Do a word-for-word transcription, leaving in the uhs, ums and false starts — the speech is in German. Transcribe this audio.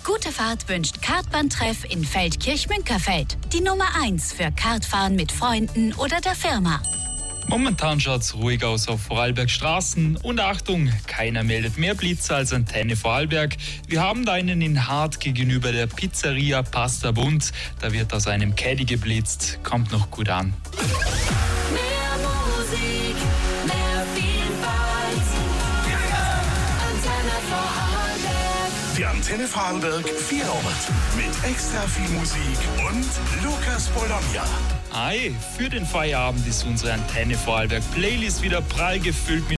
Gute Fahrt wünscht Kartbahntreff in Feldkirch-Münkerfeld. Die Nummer eins für Kartfahren mit Freunden oder der Firma. Momentan schaut es ruhig aus auf Vorarlberg Straßen. Und Achtung, keiner meldet mehr Blitzer als Antenne Vorarlberg. Wir haben da einen in Hart gegenüber der Pizzeria Pasta Bunt. Da wird aus einem Caddy geblitzt. Kommt noch gut an. Mehr Musik, mehr Vielfalt. Antenne Vorarlberg. Die Antenne Vorarlberg Feierabend mit extra viel Musik und Lukas Bologna. Hi, für den Feierabend ist unsere Antenne Vorarlberg Playlist wieder prall gefüllt mit